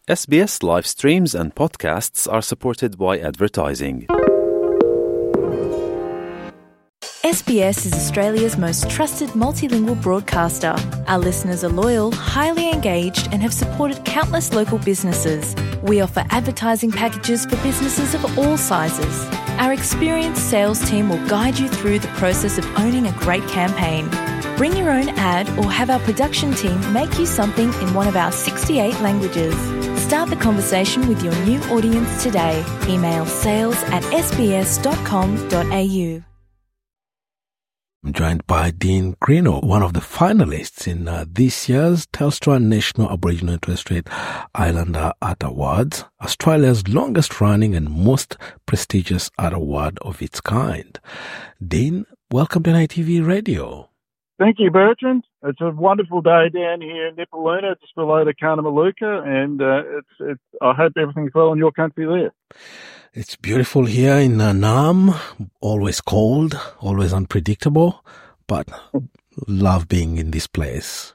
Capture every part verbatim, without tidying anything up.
S B S live streams and podcasts are supported by advertising. S B S is Australia's most trusted multilingual broadcaster. Our listeners are loyal, highly engaged, and have supported countless local businesses. We offer advertising packages for businesses of all sizes. Our experienced sales team will guide you through the process of owning a great campaign. Bring your own ad or have our production team make you something in one of our sixty-eight languages. Start the conversation with your new audience today. Email sales at s b s dot com dot a u. I'm joined by Dean Greenough, one of the finalists in uh, this year's Telstra National Aboriginal and Torres Strait Islander Art Awards, Australia's longest-running and most prestigious art award of its kind. Dean, welcome to N I T V Radio. Thank you, Bertrand. It's a wonderful day down here in Nipaluna, just below the Cunnamulla, and uh, it's, it's, I hope everything's well in your country there. It's beautiful here in uh, Nam, always cold, always unpredictable, but love being in this place.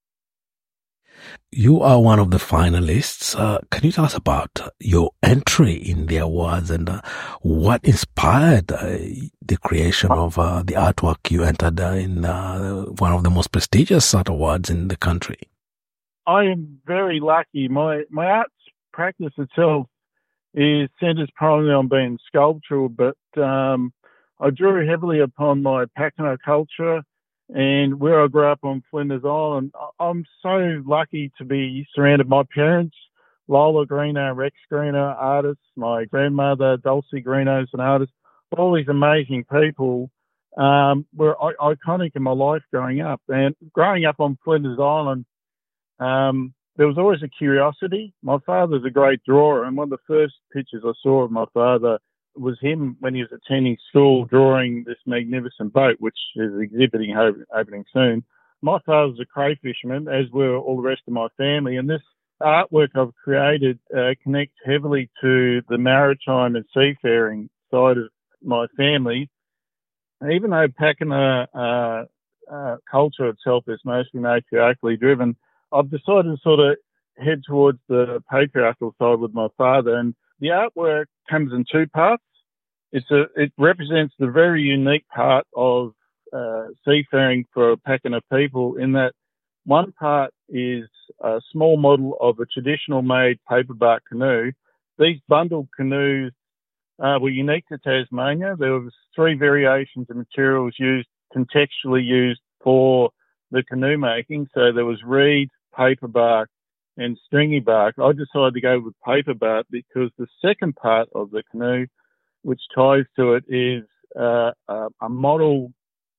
You are one of the finalists. Uh, can you tell us about your entry in the awards and uh, what inspired uh, the creation of uh, the artwork you entered uh, in uh, one of the most prestigious art awards in the country? I am very lucky. My my arts practice itself is centres primarily on being sculptural, but um, I drew heavily upon my Pakenham culture. And where I grew up on Flinders Island, I'm so lucky to be surrounded by my parents, Lola Greenough, Rex Greenough, artists, my grandmother, Dulcie Greenough, is an artist. All these amazing people um, were iconic in my life growing up. And growing up on Flinders Island, um, there was always a curiosity. My father's a great drawer, and one of the first pictures I saw of my father was him when he was attending school drawing this magnificent boat, which is exhibiting opening soon. My father was a crayfisherman, as were all the rest of my family, and this artwork I've created uh, connects heavily to the maritime and seafaring side of my family. Even though Pakenham uh, uh, culture itself is mostly matriarchally driven, I've decided to sort of head towards the patriarchal side with my father, and the artwork comes in two parts. It's a, it represents the very unique part of uh, seafaring for Pakenham people, in that one part is a small model of a traditional made paperbark canoe. These bundled canoes uh, were unique to Tasmania. There was three variations of materials used, contextually used for the canoe making. So there was reed, paperbark, and stringy bark. I decided to go with paperbark because the second part of the canoe, which ties to it, is uh, a, a model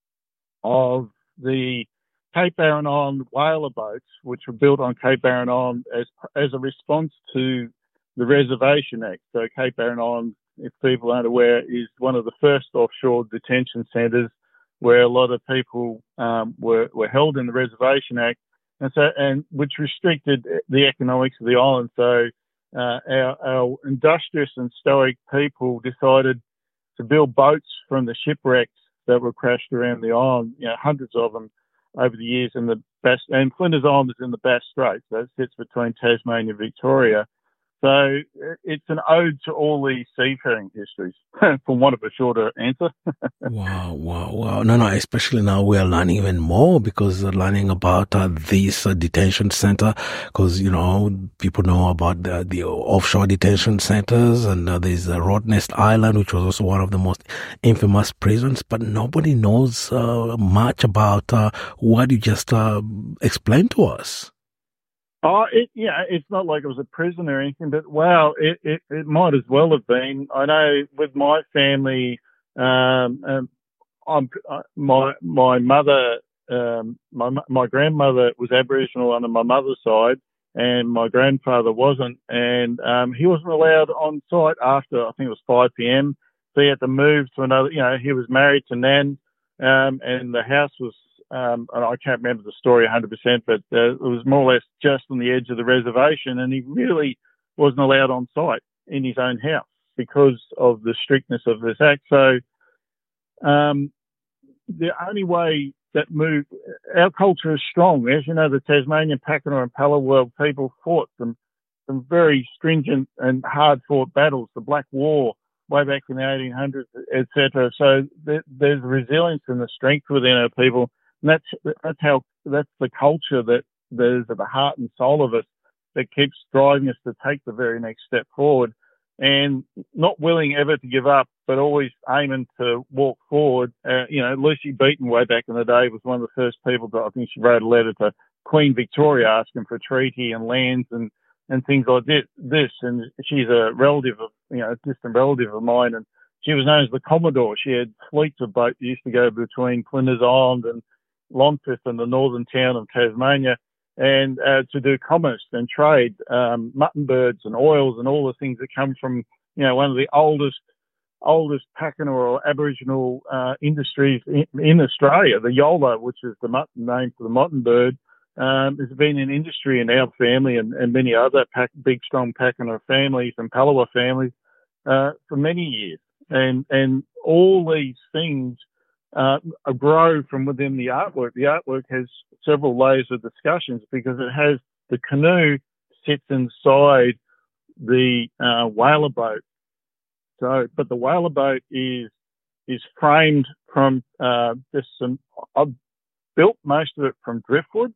of the Cape Barren Island whaler boats, which were built on Cape Barren Island as as a response to the Reservation Act. So Cape Barren Island, if people aren't aware, is one of the first offshore detention centres where a lot of people um, were, were held in the Reservation Act, and so and which restricted the economics of the island. So Uh, our, our industrious and stoic people decided to build boats from the shipwrecks that were crashed around the island, you know, hundreds of them over the years in the Bass, and Flinders Island is in the Bass Straits, so it sits between Tasmania and Victoria. So it's an ode to all these seafaring histories, for want of a shorter answer. Wow, wow, wow. No, no, especially now we are learning even more, because we're learning about uh, this uh, detention center, because, you know, people know about the, the offshore detention centers, and uh, there's uh, Rottnest Island, which was also one of the most infamous prisons, but nobody knows uh, much about uh, what you just uh, explained to us. Oh, it, yeah, it's not like it was a prison or anything, but wow, it, it, it might as well have been. I know with my family, um, um, I'm, uh, my my mother, um, my my grandmother was Aboriginal on my mother's side, and my grandfather wasn't, and um, he wasn't allowed on site after, I think it was five p.m. So he had to move to another. You know, he was married to Nan, um, and the house was. Um, and I can't remember the story one hundred percent, but uh, it was more or less just on the edge of the reservation, and he really wasn't allowed on site in his own house because of the strictness of this act. So um, the only way that moved, our culture is strong. As you know, the Tasmanian, Pakenham and Palawa people fought from some very stringent and hard-fought battles, the Black War, way back in the eighteen hundreds, et cetera. So there, there's resilience and the strength within our people. And that's, that's how, that's the culture that, that is at the heart and soul of us that keeps driving us to take the very next step forward, and not willing ever to give up, but always aiming to walk forward. Uh, you know, Lucy Beaton way back in the day was one of the first people to, I think she wrote a letter to Queen Victoria asking for treaty and lands and, and things like this, this. And she's a relative of, you know, a distant relative of mine. And she was known as the Commodore. She had fleets of boats that used to go between Flinders Island and Longford and the northern town of Tasmania, and uh, to do commerce and trade, um, mutton birds and oils and all the things that come from, you know, one of the oldest, oldest Pakenham or Aboriginal uh, industries in, in Australia, the Yola, which is the mutton name for the mutton bird, um, has been an industry in our family and, and many other pack, big, strong Pakenham families and Palawa families uh, for many years. And, and all these things Uh, grow from within the artwork. The artwork has several layers of discussions because it has the canoe sits inside the uh, whaler boat. So, but the whaler boat is is framed from uh, just some. I've built most of it from driftwood,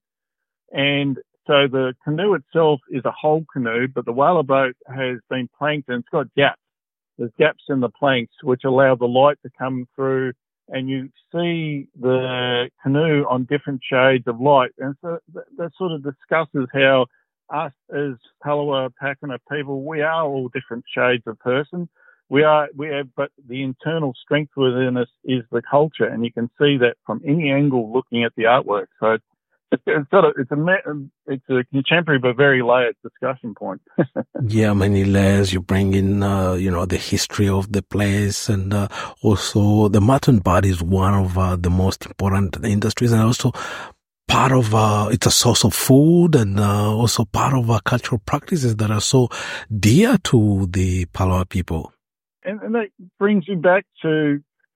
and so the canoe itself is a whole canoe, but the whaler boat has been planked and it's got gaps. There's gaps in the planks which allow the light to come through, and you see the canoe on different shades of light. And so that, that sort of discusses how us as Palawa, Pakenham people, we are all different shades of person. We are, we have, but the internal strength within us is the culture, and you can see that from any angle looking at the artwork. So it's, it's sort of, it's a, it's a contemporary but very layered discussion point. Yeah, many layers. You bring in, uh, you know, the history of the place, and uh, also the mutton bird is one of uh, the most important industries, and also part of, uh, it's a source of food, and uh, also part of our cultural practices that are so dear to the Palawa people. And, and that brings me back to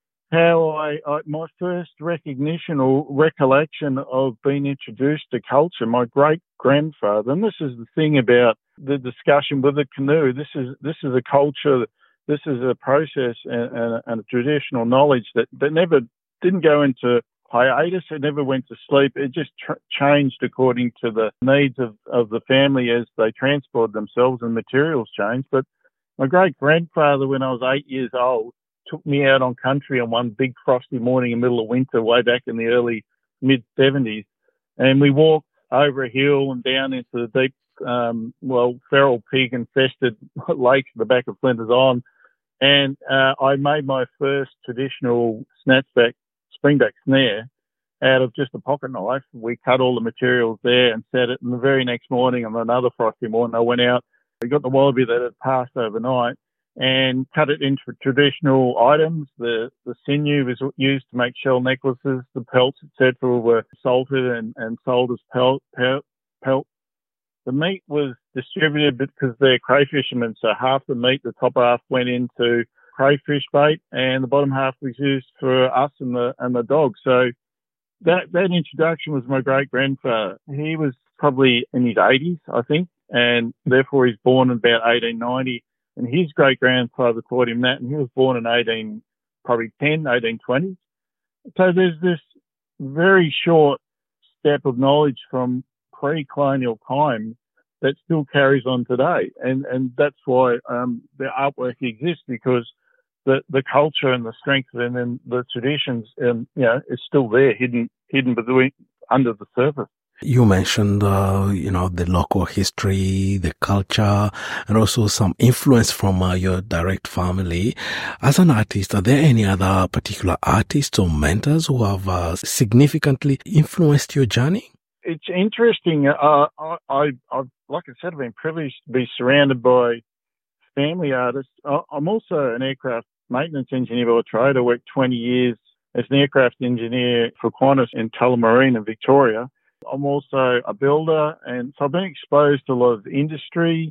how I, I, my first recognition or recollection of being introduced to culture, my great-grandfather, and this is the thing about the discussion with the canoe, this is this is a culture, this is a process and, and, and a traditional knowledge that, that never, didn't go into hiatus, it never went to sleep, it just tr- changed according to the needs of, of the family as they transported themselves and materials changed. But my great-grandfather, when I was eight years old, took me out on country on one big frosty morning in the middle of winter way back in the early mid-seventies. And we walked over a hill and down into the deep, um, well, feral pig-infested lake at the back of Flinders Island. And uh, I made my first traditional snatchback, springback snare out of just a pocket knife. We cut all the materials there and set it. And the very next morning, on another frosty morning, I went out, I got the wallaby that had passed overnight, and cut it into traditional items. The the sinew was used to make shell necklaces. The pelts, et cetera, were salted and, and sold as pelt, pelt, pelt. The meat was distributed because they're crayfishermen, so half the meat, the top half, went into crayfish bait, and the bottom half was used for us and the and the dog. So that that introduction was my great grandfather. He was probably in his eighties, I think, and therefore he's born in about eighteen ninety. And his great-grandfather taught him that, and he was born in eighteen, probably ten, eighteen twenty. So there's this very short step of knowledge from pre-colonial time that still carries on today. And, and that's why um, the artwork exists, because the, the culture and the strength and then the traditions, um, you know, is still there, hidden, hidden between, under the surface. You mentioned, uh, you know, the local history, the culture, and also some influence from uh, your direct family. As an artist, are there any other particular artists or mentors who have uh, significantly influenced your journey? It's interesting. Uh, I, I, I've, like I said, I've been privileged to be surrounded by family artists. I'm also an aircraft maintenance engineer by trade. I worked twenty years as an aircraft engineer for Qantas in Tullamarine in Victoria. I'm also a builder, and so I've been exposed to a lot of industry.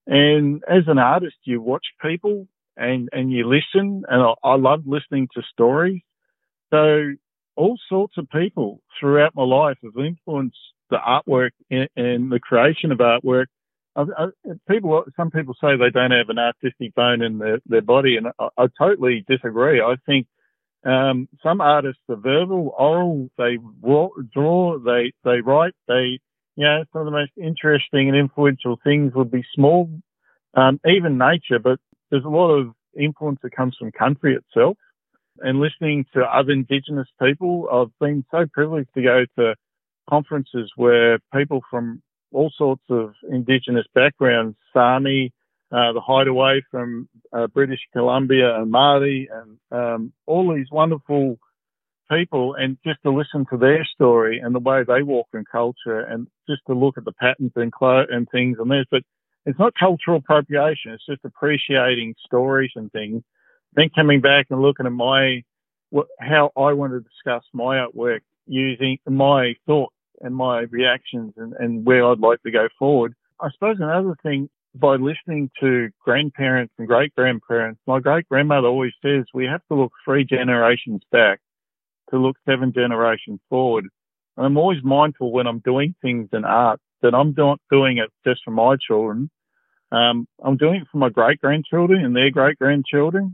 And as an artist, you watch people and, and you listen, and I, I love listening to stories. So all sorts of people throughout my life have influenced the artwork and, and the creation of artwork. I, I, people, some people say they don't have an artistic bone in their, their body, and I, I totally disagree. I think um, some artists are verbal, oral, they draw, they they write, they, you know, some of the most interesting and influential things would be small, um, even nature, but there's a lot of influence that comes from country itself. And listening to other Indigenous people, I've been so privileged to go to conferences where people from all sorts of Indigenous backgrounds, Sami, uh, the Hideaway from uh, British Columbia, and Māori, and um, all these wonderful people, and just to listen to their story and the way they walk in culture, and just to look at the patterns and clo- and things on this. But it's not cultural appropriation. It's just appreciating stories and things. Then coming back and looking at my, what, how I want to discuss my artwork using my thoughts and my reactions and, and where I'd like to go forward. I suppose another thing, by listening to grandparents and great-grandparents, my great-grandmother always says we have to look three generations back to look seven generations forward. And I'm always mindful when I'm doing things in art that I'm not doing it just for my children. Um, I'm doing it for my great-grandchildren and their great-grandchildren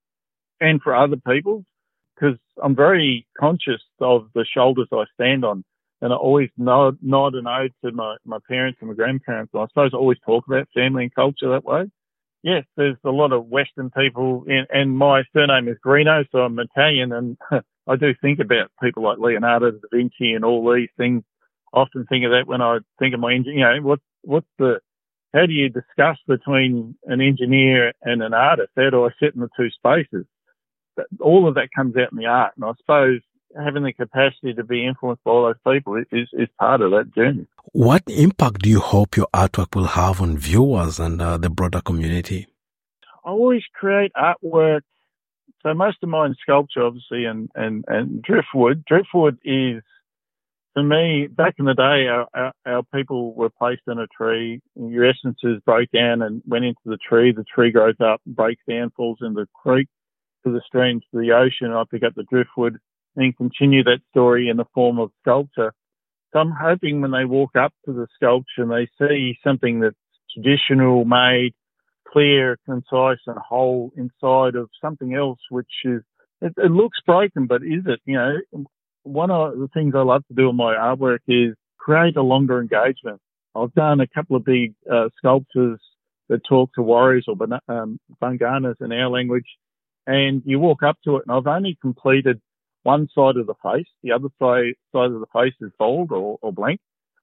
and for other people, because I'm very conscious of the shoulders I stand on. And I always nod, nod and ode to my, my parents and my grandparents. And I suppose I always talk about family and culture that way. Yes, there's a lot of Western people, in, and my surname is Greeno, so I'm Italian, and I do think about people like Leonardo da Vinci and all these things. I often think of that when I think of my engineer. You know, what, what's the, how do you discuss between an engineer and an artist? How do I sit in the two spaces? But all of that comes out in the art, and I suppose having the capacity to be influenced by all those people is, is part of that journey. What impact do you hope your artwork will have on viewers and uh, the broader community? I always create artwork. So most of mine is sculpture, obviously, and, and, and driftwood. Driftwood is, for me, back in the day, our, our, our people were placed in a tree. Your essences broke down and went into the tree. The tree grows up, breaks down, falls into the creek, to the streams, to the ocean. I pick up the driftwood and continue that story in the form of sculpture. So I'm hoping when they walk up to the sculpture and they see something that's traditional, made, clear, concise and whole inside of something else, which is, it, it looks broken, but is it? You know, one of the things I love to do in my artwork is create a longer engagement. I've done a couple of big uh, sculptures that talk to warriors or um, Banganas in our language, and you walk up to it, and I've only completed one side of the face. The other side side of the face is bald or, or blank.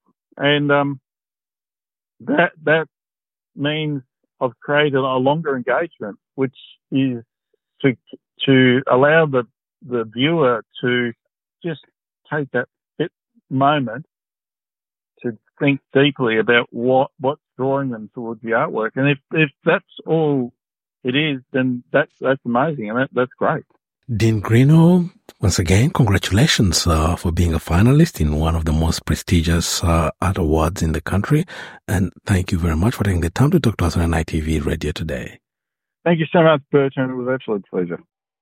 And um, that that means I've created a longer engagement, which is to to allow the, the viewer to just take that bit moment to think deeply about what, what's drawing them towards the artwork. And if, if that's all it is, then that's, that's amazing, and that, that's great. Dean Greeno, once again, congratulations uh, for being a finalist in one of the most prestigious uh, art awards in the country. And thank you very much for taking the time to talk to us on I T V Radio today. Thank you so much, Bertrand. It was an absolute pleasure.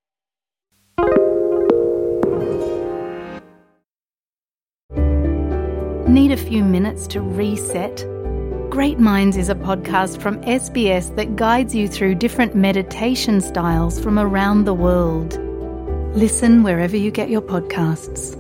Need a few minutes to reset? Great Minds is a podcast from S B S that guides you through different meditation styles from around the world. Listen wherever you get your podcasts.